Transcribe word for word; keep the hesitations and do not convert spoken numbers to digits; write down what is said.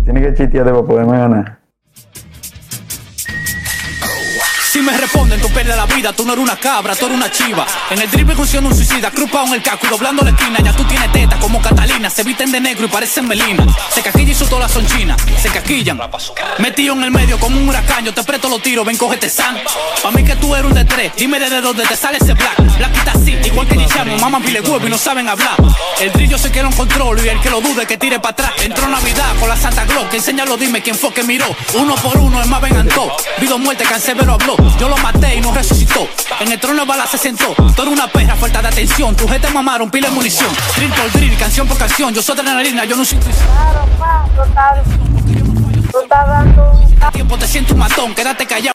Tienes que chitearte para poderme ganar. Si me responden, tú pierdes la vida, tú no eres una cabra, tú eres una chiva. En el drible funciona un suicida, cruzado en el casco y doblando la esquina. Ya tú tienes teta como Catalina, se visten de negro y parecen Melina. Se caquilla y su todas son chinas, se caquillan. Metido en el medio como un huracán, yo te presto los tiros, ven cógete san. Pa' mí que tú eres un de tres, dime desde dónde te sale ese black. Blackita así, igual que Guillermo, maman pile huevo y no saben hablar. El drill yo sé que lo controlo y el que lo dude que tire para atrás. Entró Navidad con la Santa Glock, que enséñalo, dime quién fue que miró. Uno por uno, el más venantó, vida o muerte, Canserbero habló. Yo lo maté y no resucitó. En el trono de bala se sentó. Toda una perra, falta de atención. Tu gente mamaron, pila de munición. Drill por drill, canción por canción. Yo soy adrenalina, yo no soy prisión. Claro, pa, tú estás, tú estás dando. Tiempo te siento un matón, quédate callado.